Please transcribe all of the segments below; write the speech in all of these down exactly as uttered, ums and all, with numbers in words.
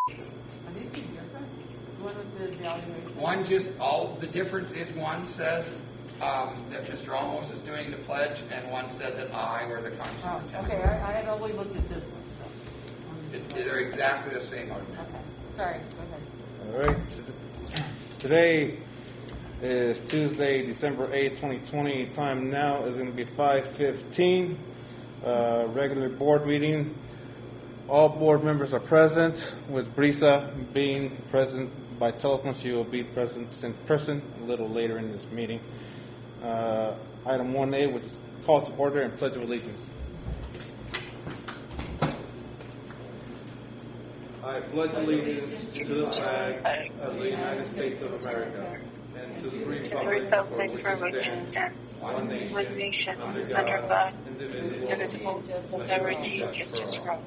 Are these two different? One with the evaluation. One just, all the difference is one says um, that Mister Olmos is doing the pledge, and one said that I or the county Oh, superintendent. okay, I, I had only looked at this one. So. It's, they're exactly the same. Okay, sorry, go ahead. All right. Today is Tuesday, December eighth, twenty twenty. Time now is going to be five fifteen. Uh, regular board meeting. All board members are present, with Brisa being present by telephone. She will be present in person a little later in this meeting. Uh, item one A, which is call to order and pledge of allegiance. I pledge allegiance to the flag of the United States of America and to the republic for which it stands, one nation, under God, indivisible, with liberty and justice for all.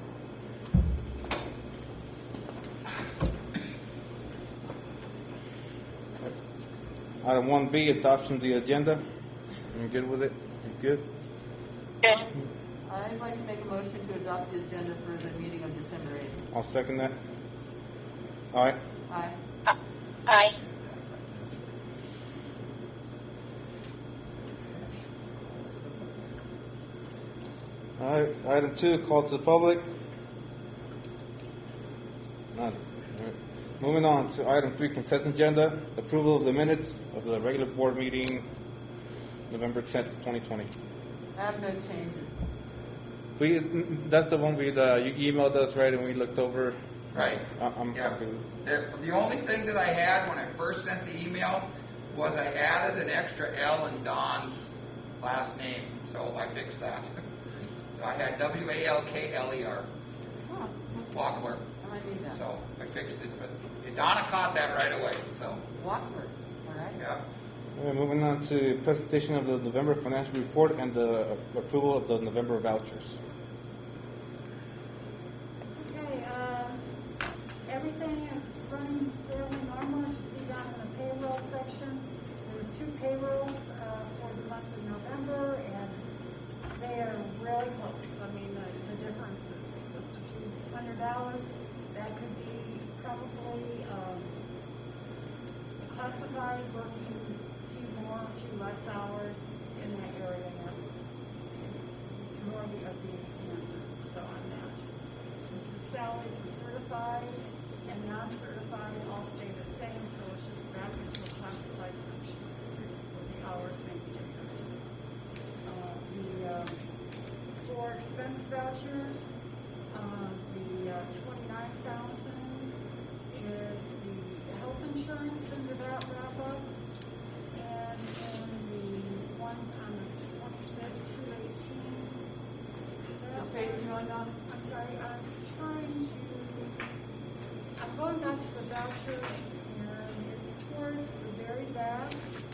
Item one B, adoption of the agenda. You good with it? You good? Yes. I'd like to make a motion to adopt the agenda for the meeting of December eighth. I'll second that. All right. Aye. Uh, aye. All right. Item two, call to the public. None. All right. Moving on to item three, consent agenda. Approval of the minutes of the regular board meeting, November tenth, twenty twenty. I have no changes. We, that's the one we, uh, you emailed us, right, and we looked over. Right. I, I'm yeah. happy with The, the only thing that I had when I first sent the email was I added an extra L in Don's last name, so I fixed that. So I had W A L K L E R, Huh. Walkler. I might need that. So I fixed it, but Donna caught that right away. So Walkford, all right. yeah. Uh, moving on to presentation of the November financial report and the approval of the November vouchers. Okay, uh, everything is running fairly normal. It should be down in the payroll section. There were two payrolls uh, for the month of November, and they are really close. I mean, the, the difference is just a few hundred dollars. That could be probably um, classified working more, two less hours in that area, more of the answers, so on that. The salaries are certified and non-certified all stay the same, so it's just back into a classified function where the hours may be different. Uh, the um, for expense vouchers, uh, the uh, twenty-nine thousand is the health insurance under that wrap up. And then the one on the twenty-fifth, two eighteen. What page are you on now? I'm sorry, I'm trying to, I'm going back to the voucher, and it's towards the very back.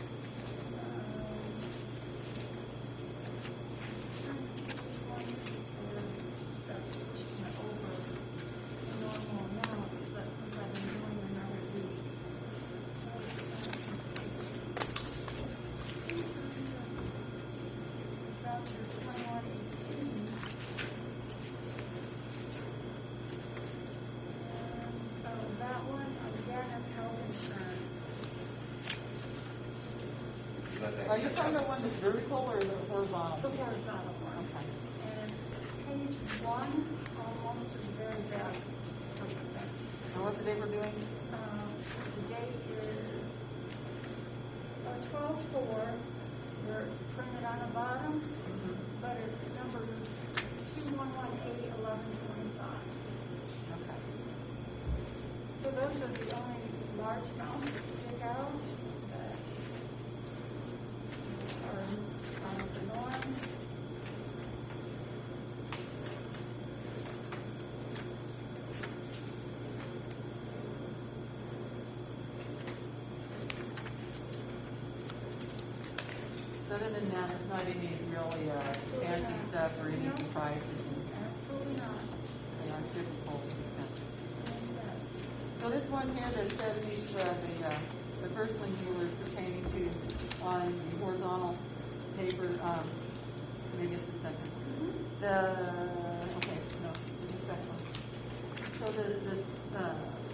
Are you talking about one that's vertical or the horizontal? The horizontal one. Okay. And page one, almost to the very back of the thing. And what's the date we're doing? Um, the date is uh, twelve four, where it's printed on the bottom, Mm-hmm. but it's number two one one eight eleven twenty-five. Okay. So those are the only large amounts that stick out that are out of the norm. Other than that, it's not any really uh, fancy stuff or any No. surprises. Absolutely not. They are typical. So this one here that says these, uh, the, uh, the first one you were pertaining to on the horizontal paper, um, maybe it's the second. Mm-hmm. The, okay, no, it's the second one. So the, the, uh,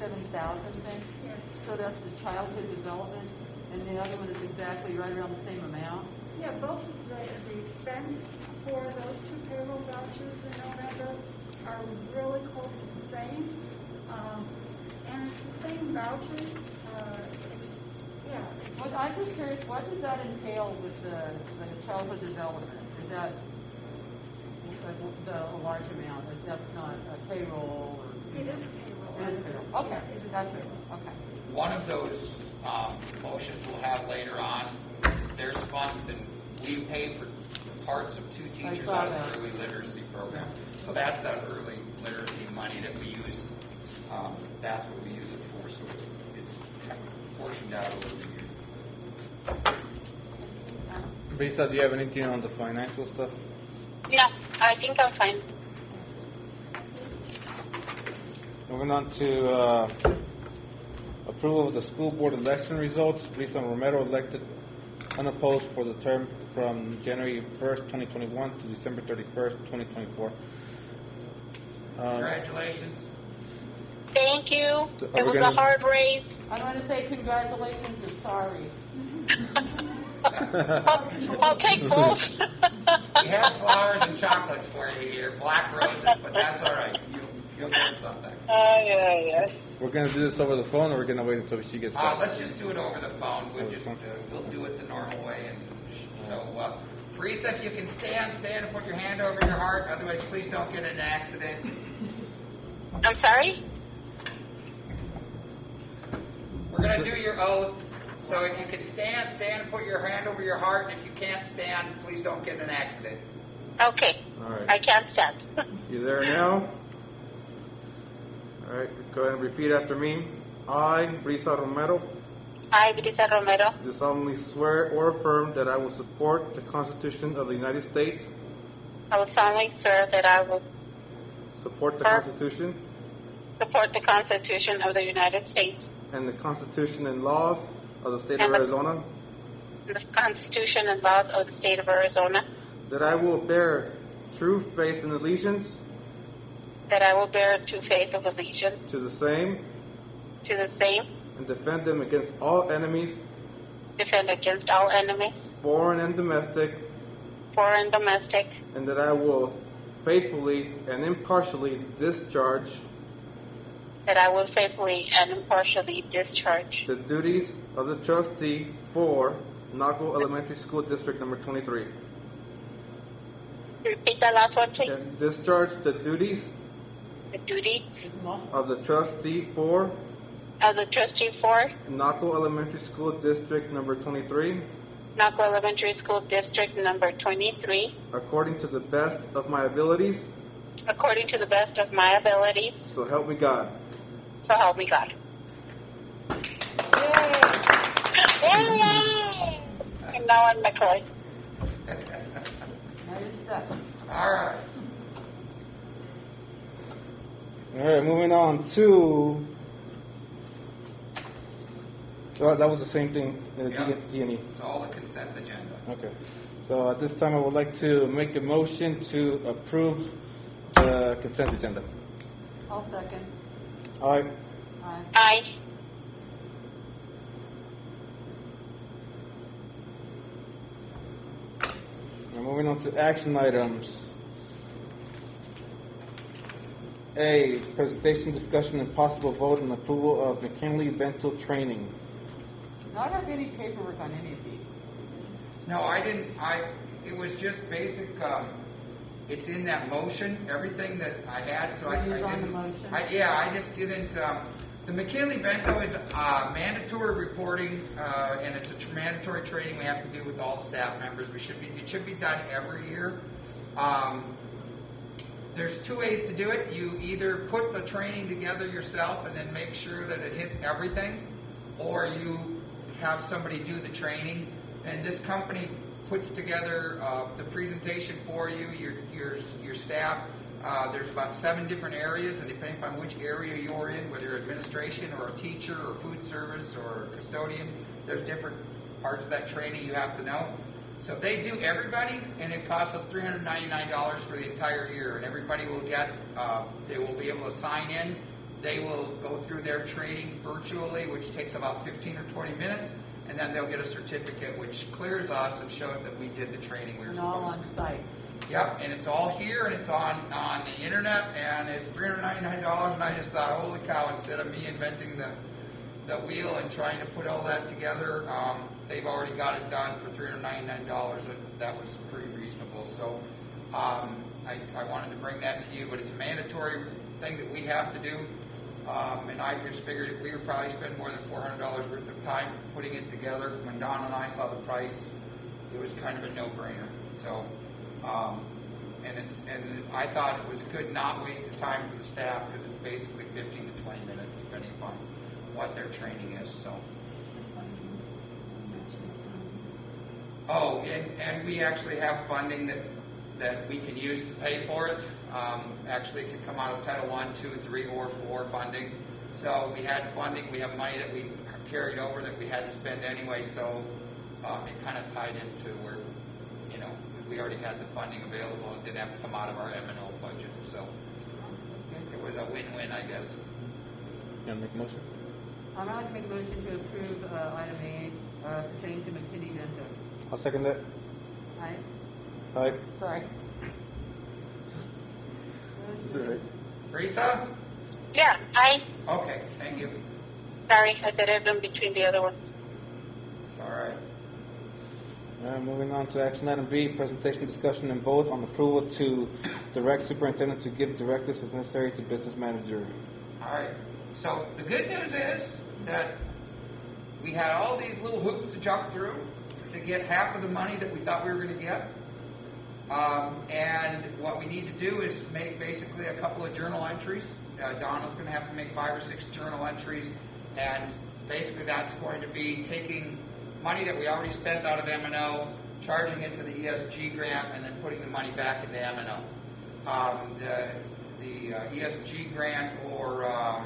thirty-seven thousand then? Yes. So that's the childhood development, and the other one is exactly right around the same amount? Yeah, both of the, the expense for those two payroll vouchers in November are really close to the same. Um, and it's the same vouchers. Uh, it's, yeah. It's, Well, I'm just curious, what does that entail with the, the childhood development? Is that the, the large amount? Is that's not a payroll or? It is payroll. It is payroll. Okay, Yeah, it is that's it. payroll. Okay. One of those um, motions we'll have later on, there's funds, and we pay for parts of two teachers saw out of that. the early literacy program. So that's that early literacy money that we use. Um, that's what we use it for. So it's, it's portioned out over the year. Lisa, do you have anything on the financial stuff? No, I think I'm fine. Moving on to uh, approval of the school board election results. Lisa Romero elected unopposed for the term from January first, twenty twenty-one to December thirty-first, twenty twenty-four. Um, Congratulations. Thank you. So are It we was a gonna- hard race. I don't want to say congratulations or sorry. I'll, I'll take both. We have flowers and chocolates for you here, black roses, but that's all right. You, you'll get something. Oh, yeah, yeah. We're going to do this over the phone, or we're going to wait until she gets Uh, back? let's just do it over the phone. We'll Over the just phone? uh, we'll do it the normal way. And so, uh, Teresa, if you can stand, stand and put your hand over your heart. Otherwise, please don't get in an accident. I'm sorry? We're going to do your oath. So if you can stand, stand and put your hand over your heart. And if you can't stand, please don't get in an accident. Okay. All right. I can't stand. You there now? All right, go ahead and repeat after me. I, Brisa Romero, I, Brisa Romero, do solemnly swear or affirm that I will support the Constitution of the United States, I will solemnly swear that I will support the Sir. Constitution support the Constitution of the United States and the Constitution and laws of the state of And the- Arizona, and the Constitution and laws of the state of Arizona, that I will bear true faith and allegiance that I will bear true faith of allegiance to the same to the same, and defend them against all enemies, defend against all enemies, foreign and domestic, foreign and domestic, and that I will faithfully and impartially discharge that I will faithfully and impartially discharge the duties of the trustee for Naco Elementary School District Number twenty-three. Repeat that last one, please. And discharge the duties The duty of the trustee for of the trustee for Naco Elementary School District Number twenty-three, Naco Elementary School District Number twenty-three, according to the best of my abilities, according to the best of my abilities, so help me God. so help me God. Yay! Yay! And now I'm McCoy. Now you're stuck. All right. All right, moving on to. Well, that was the same thing, uh, Yeah. D and E. It's all the consent agenda. Okay. So at this time, I would like to make a motion to approve the consent agenda. I'll second. All right. Aye. Aye. Now moving on to action items. A, presentation, discussion, and possible vote on approval of McKinley Dental Training. Do I have any paperwork on any of these? No, I didn't. I. It was just basic. Um, it's in that motion. Everything that I had. So I, It I is on didn't. the motion? I, yeah, I just didn't. Um, the McKinley Bento is uh, mandatory reporting, uh, and it's a tr- mandatory training we have to do with all the staff members. We should be. It should be done every year. Um, There's two ways to do it. You either put the training together yourself and then make sure that it hits everything, or you have somebody do the training. And this company puts together uh, the presentation for you, your your your staff. Uh, there's about seven different areas, and depending upon which area you're in, whether you're administration or a teacher or food service or a custodian, there's different parts of that training you have to know. So if they do everybody, and it costs us three hundred ninety-nine dollars for the entire year, and everybody will get, uh, they will be able to sign in they will go through their training virtually, which takes about fifteen or twenty minutes, and then they'll get a certificate which clears us and shows that we did the training we were And all supposed to. on site. Yep, and it's all here, and it's on, on the internet, and it's three hundred ninety-nine dollars, and I just thought, holy cow, instead of me inventing the, the wheel and trying to put all that together, um, they've already got it done for three hundred ninety-nine dollars, and that was pretty reasonable. So um, I, I wanted to bring that to you, but it's a mandatory thing that we have to do, um, and I just figured if we would probably spend more than four hundred dollars worth of time putting it together. When Don and I saw the price, it was kind of a no-brainer. So. Um, and it's and I thought it was good not waste of time for the staff because it's basically fifteen to twenty minutes depending upon what their training is. So. Oh, and, and we actually have funding that that we can use to pay for it. Um, actually, it can come out of Title One, Two, Three, or Four funding. So we had funding. We have money that we carried over that we had to spend anyway. So um, it kind of tied into where. You know, we already had the funding available. It didn't have to come out of our M and O budget. So it was a win-win, I guess. You want to make a motion? Um, I'd like to make a motion to approve uh, item A uh, pertaining to McKinney Vento. I'll second that. Aye. Aye. Sorry. That's all right. Teresa? Yeah, I, Okay, thank you. sorry, I did it in between the other ones. It's all right. Uh, moving on to action item B, presentation, discussion, and vote on approval to direct superintendent to give directives as necessary to business manager. All right. So the good news is that we had all these little hoops to jump through to get half of the money that we thought we were going to get. Um, and what we need to do is make basically a couple of journal entries. Uh, Donna's going to have to make five or six journal entries, and basically that's going to be taking money that we already spent out of M and O, charging it to the E S G grant, and then putting the money back into M and O. Um, the the uh, E S G grant or um,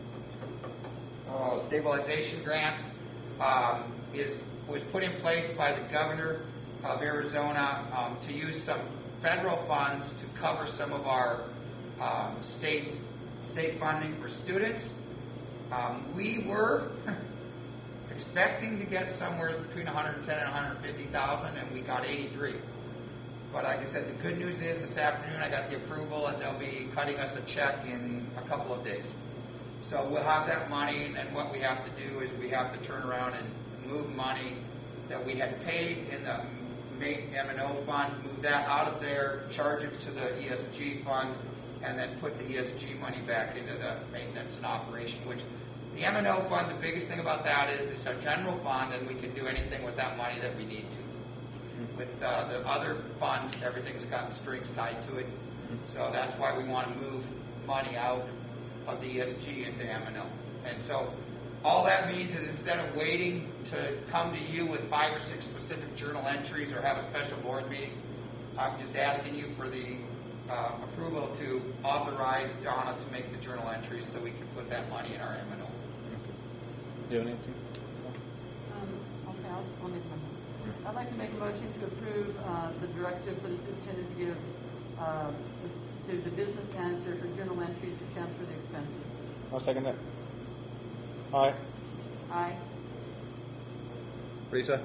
oh, stabilization grant um, is was put in place by the governor of Arizona um, to use some federal funds to cover some of our um, state state funding for students. Um, we were expecting to get somewhere between one hundred ten and one hundred fifty thousand, and we got eighty-three. But like I said, the good news is this afternoon I got the approval, and they'll be cutting us a check in a couple of days. So we'll have that money, and what we have to do is we have to turn around and move money that we had paid in the M and O fund, move that out of there, charge it to the E S G fund, and then put the E S G money back into the maintenance and operation, which the M and O fund, the biggest thing about that is it's a general fund, and we can do anything with that money that we need to. With uh, the other funds, everything's got strings tied to it. So that's why we want to move money out of the E S G into M and O. And so all that means is instead of waiting to come to you with five or six specific journal entries or have a special board meeting, I'm just asking you for the uh, approval to authorize Donna to make the journal entries so we can put that money in our M and O. Do you have anything? Um, okay, I'll, I'll make my motion. I'd like to make a motion to approve uh, the directive for the superintendent to give uh, to the business manager for journal entries to transfer the expenses. I'll second that. Aye. Aye. Teresa?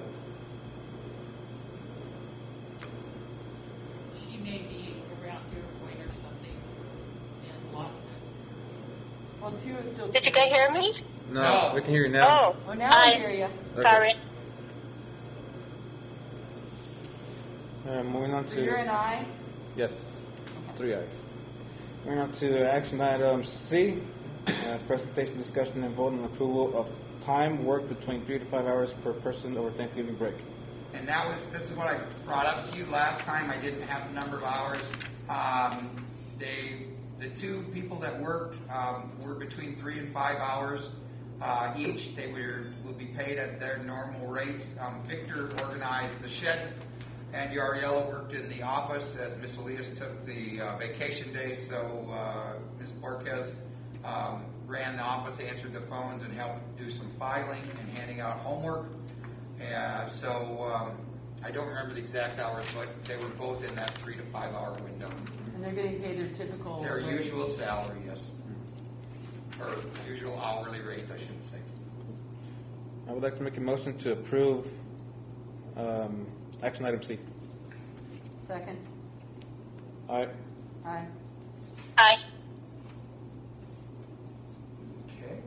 She may be around Iroquois or something and lost it. Well, two is still. Did you guys hear me? No, No. we can hear you now. Oh, Oh, now I I- hear you. Okay. Sorry. Uh, moving on So to... you're an aye? Yes, three ayes. Moving on to action item C, uh, presentation, discussion, and vote on approval of time worked between three to five hours per person over Thanksgiving break. And that was, this is what I brought up to you last time. I didn't have the number of hours. Um, they, the two people that worked um, were between three and five hours uh, each. They were will be paid at their normal rates. Um, Victor organized the shed, and Yariella worked in the office as Miss Elias took the uh, vacation day. So uh, Miss Borquez um, ran the office, answered the phones, and helped do some filing and handing out homework. Uh, so um, I don't remember the exact hours, but they were both in that three to five hour window. And they're getting paid their typical. Their rate. usual salary, yes. or usual hourly rate, I should say. I would like to make a motion to approve um, action item C. Second. Aye. Aye. Aye. Okay.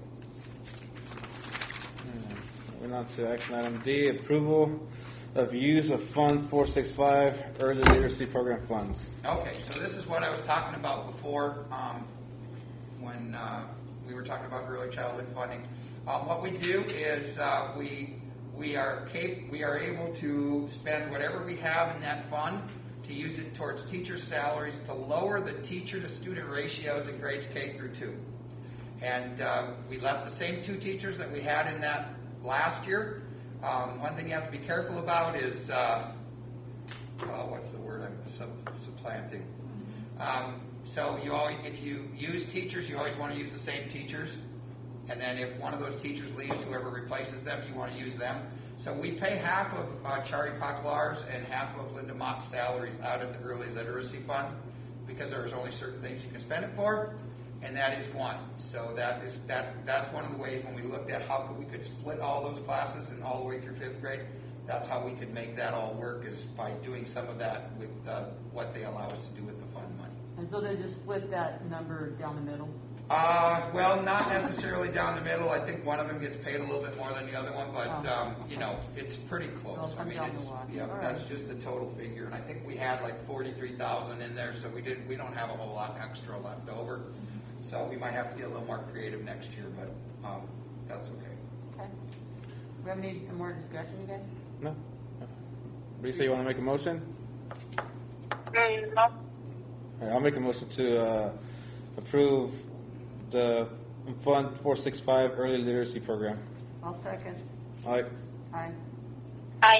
Moving on to action item D, approval of use of Fund four sixty-five Early Literacy Program funds. Okay, so this is what I was talking about before, um, when uh, we were talking about early childhood funding. Um, what we do is uh, we we are cap- we are able to spend whatever we have in that fund to use it towards teacher salaries to lower the teacher-to-student ratios in grades K through two. And uh, we left the same two teachers that we had in that last year. Um, one thing you have to be careful about is, uh, uh, what's the word I'm sub- supplanting? Um, so you always, if you use teachers, you always want to use the same teachers. And then if one of those teachers leaves, whoever replaces them, you want to use them. So we pay half of uh, Chari Paklar's and half of Linda Mock's salaries out of the Early Literacy Fund because there's only certain things you can spend it for, and that is one. So that is that. That's one of the ways when we looked at how could we could split all those classes and all the way through fifth grade. That's how we could make that all work, is by doing some of that with uh, what they allow us to do with the fund money. And so they just split that number down the middle? Uh, well, not necessarily down the middle. I think one of them gets paid a little bit more than the other one, but Oh, um, okay. you know, it's pretty close. So I mean, down it's, the wash. yeah, All that's right. just the total figure, and I think we had like forty-three thousand in there, so we did. We don't have a whole lot extra left over, so we might have to get a little more creative next year, but um, that's okay. Okay. Do we have any more discussion, you guys? No? No. Lisa, you want to make a motion? Mm, no. All right, I'll make a motion to uh, approve the Fund four sixty-five Early Literacy Program. I'll second. Aye. Aye. Aye.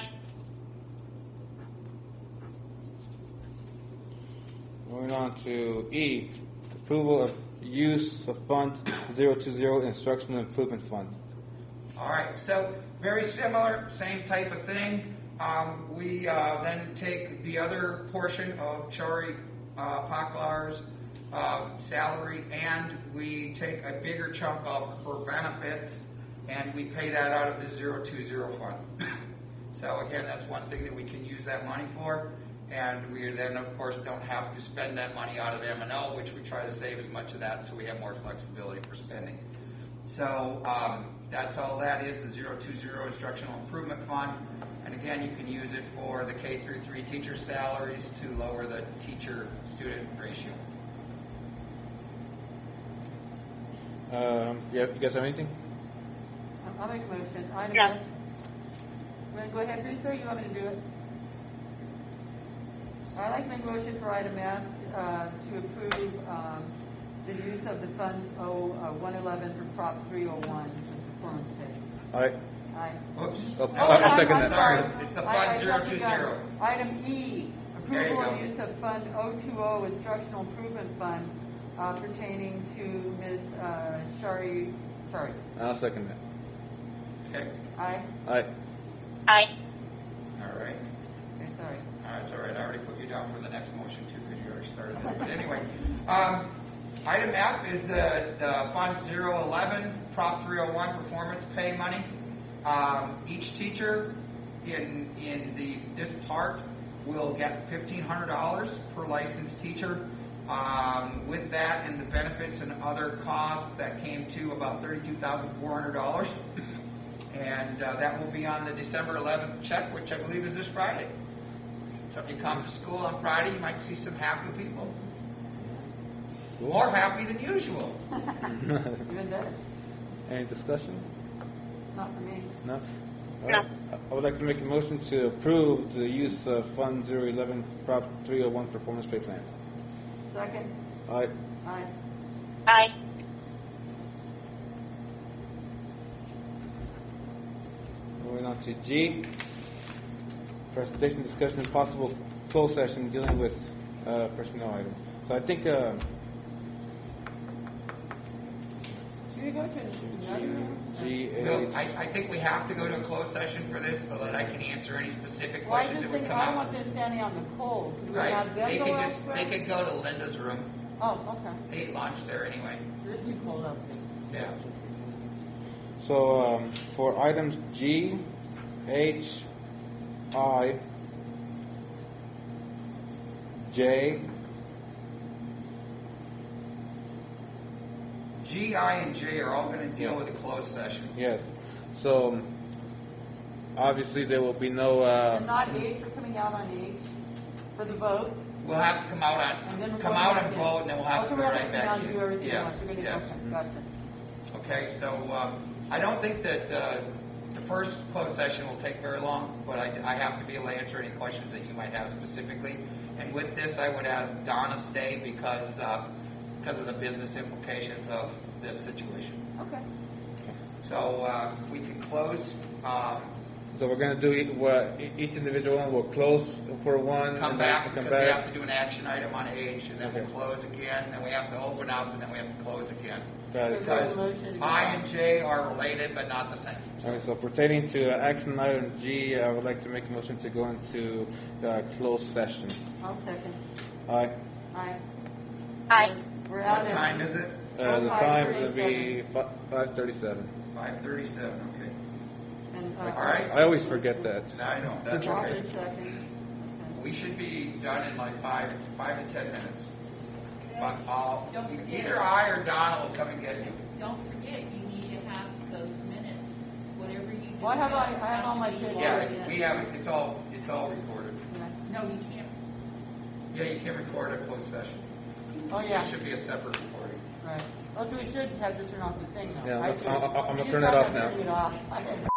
Moving on to E, approval of use of Fund zero two zero Instructional Improvement Fund. All right, so very similar, same type of thing. Um, we uh, then take the other portion of Chari uh, Paklar's uh, salary, and we take a bigger chunk of her benefits, and we pay that out of the zero two zero fund. So again, that's one thing that we can use that money for, and we then, of course, don't have to spend that money out of M and O, which we try to save as much of that so we have more flexibility for spending. So um, that's all that is, the zero two zero Instructional Improvement Fund. And again, you can use it for the K through three teacher salaries to lower the teacher-student ratio. Um, yeah, you guys have anything? I'll make a motion. Item Yeah. F. You want to go ahead, Bruce, or you want me to do it? I'd like to make a motion for item F uh, to approve um, the use of the funds O one eleven for Prop three oh one, performance pay. Aye. Aye. Oops. Oh, Oh, I'll I'm- second I'm that. sorry. It's the I- I fund zero jumped two the gun. zero. Item E, There you approval of go. use of Fund oh two oh Instructional Improvement Fund uh, pertaining to Miz Uh, Shari, sorry, I'll second that. Okay. aye? Aye. Aye. All right. Okay, sorry. All right, it's all right. I already put you down for the next motion, too, because you already started it. But anyway, um, item F is the, the Fund zero eleven Prop three oh one performance pay money. Um, each teacher in in the this part will get fifteen hundred dollars per licensed teacher. Um, with that and the benefits and other costs, that came to about thirty-two thousand four hundred dollars. And uh, that will be on the December eleventh check, which I believe is this Friday. So if you come to school on Friday, you might see some happy people. More happy than usual. Even better. Any discussion? Not for me. No? All No. right. I would like to make a motion to approve the use of Fund zero eleven Prop three oh one Performance Pay Plan. Second? Aye. Aye. Aye. Moving on to G, presentation, discussion, and possible closed session dealing with uh, personnel items. So I think uh, Should we go to another room? G, A, No, I, I think we have to go to a closed session for this so that I can answer any specific Well, I questions just that would think, come I don't up. want them standing out in the cold. Could we Right. have them They go could just elsewhere? they could go to Linda's room. Oh, okay. They eat lunch there anyway. It's too cold up there. Yeah. So um, for items G, H, I, J, G, I, and J are all going to deal with a closed session. yes. So um, obviously there will be no. Uh, And not H, we're coming out on H for the vote. We'll have to come out And then on, we're come going out back and in. vote, and then we'll have Oh, to so go we have right to come out back and in. do everything Yes, once. We're gonna- yes. okay, gotcha. Okay, so um, I don't think that uh, the first closed session will take very long, but I, I have to be able to answer any questions that you might have specifically. And with this, I would ask Donna stay because uh, because of the business implications of this situation. Okay. So uh, we can close. Um, so we're going to do e- what, e- each individual one will close for one. come and then back come because we back. have to do an action item on H, and then we'll Okay. close again, and we have to open up, and then we have to close again. Got it. Because Motion to go I back. and J are related but not the same. Okay, so pertaining to uh, action item G, I would like to make a motion to go into uh, closed session. I'll second. Aye. Aye. Aye. We're What out of. time is it? Uh, the Five time will thirty-seven. be five thirty-seven. Five thirty-seven, okay. And, uh, All right. I always forget that. I know, that's Robert okay. second. Okay. We should be done in like five, five to ten minutes. But I'll, Don't forget. either I or Donna will come and get you. Don't forget, you need to have those minutes, whatever you do. Well, I have all- I have all my has to be kids. logged Yeah, in. we have it, it's all, it's all recorded. Yeah. No, you can't. Yeah, you can record a closed session. Oh, It yeah. should be a separate recording. Right. Oh, so we should have to turn off the thing, though. Yeah, I I'm- see. I'm- I'm gonna You turn just it have off to now. turn it off.